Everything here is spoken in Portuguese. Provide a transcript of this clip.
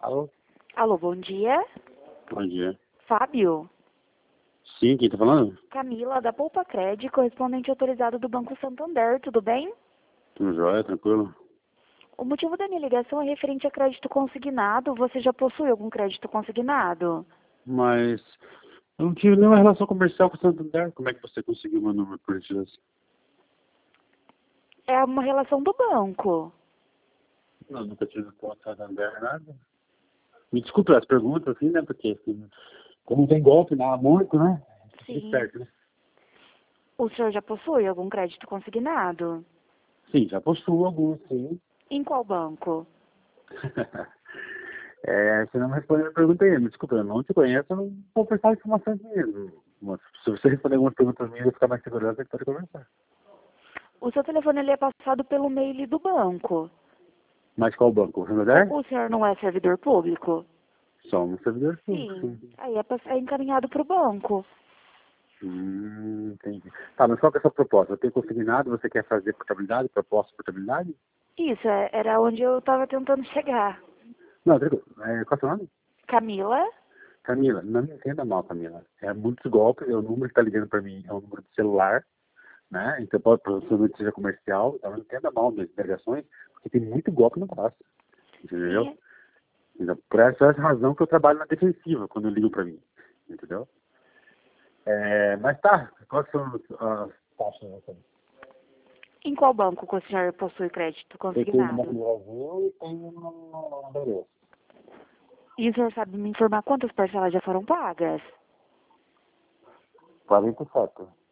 Alô? Alô, bom dia. Bom dia. Fábio? Sim, quem tá falando? Camila, da Poupa Cred, correspondente autorizado do Banco Santander, tudo bem? Tudo jóia, tranquilo? O motivo da minha ligação é referente a crédito consignado. Você já possui algum crédito consignado? Mas eu não tive nenhuma relação comercial com o Santander. Como é que você conseguiu meu número por gentileza? É uma relação do banco. Não, nunca tive com o Santander, nada. Me desculpe as perguntas, assim, né? Porque assim, como tem golpe, né? Há muito, né? Fique Sim. certo, né? O senhor já possui algum crédito consignado? Sim, já possuo alguns, sim. Em qual banco? Você não me respondeu a pergunta aí. Me desculpa, eu não te conheço, eu não vou prestar informações mesmo. Mas se você responder algumas perguntas minhas e ficar mais segurança, a gente pode conversar. O seu telefone ele é passado pelo mail do banco. Mas qual banco? O Santander? O senhor não é servidor público? Somos servidores públicos, Sim. sim. Aí é encaminhado para o banco. Entendi. Tá, mas qual que é a sua proposta? Eu tenho consignado, você quer fazer portabilidade, proposta de portabilidade? Isso, era onde eu estava tentando chegar. Não, tranquilo. Qual é o seu nome? Camila? Camila, não me entenda mal, Camila. É muitos golpes, o número que está ligando para mim é um número de celular, né? Então possivelmente seja comercial, então não entenda mal das ligações, porque tem muito golpe no braço, entendeu? Sim. Então, por essa razão que eu trabalho na defensiva quando ligam para mim, entendeu? Mas tá, quais são as taxas? Em qual banco que o senhor possui crédito Eu tenho no consignado? Banco do Brasil e tenho no Bradesco. E o senhor sabe me informar quantas parcelas já foram pagas? 47.